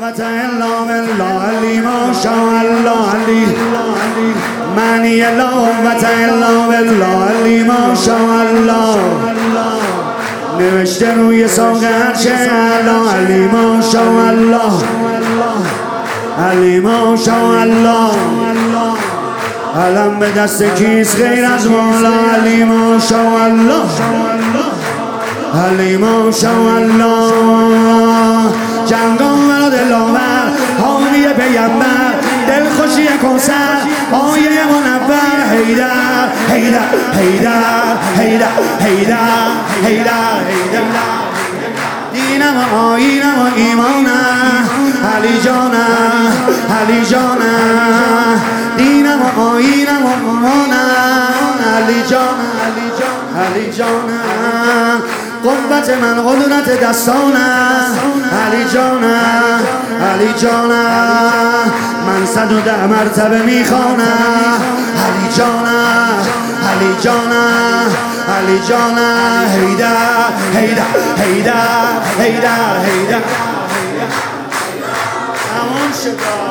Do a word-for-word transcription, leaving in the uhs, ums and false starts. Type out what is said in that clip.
قوة الا بالله علی ماشاءالله علی معنی لا قوة الا بالله علی ماشاءالله نوشته روی ساق هرچه الا علی ماشاءالله علی ماشاءالله علم به دست کیست غیر از مولا علی ماشاءالله علی ماشاءالله جنگان و دلاور حامی پیمبر دلخوشی کنسر آیه منور حیدر حیدر حیدر حیدر حیدر حیدر حیدر دینم و آیینم و ایمانم علی جانم علی جانم دینم و آیینم و ایمانم علی جانم علی جانم علی جانم قوت من قدرت دستانم علی جانم علی جانم من صد و ده مرتبه میخوانم علی جانم علی جانم علی جانم حیدر حیدر حیدر حیدر حیدر تمام شد.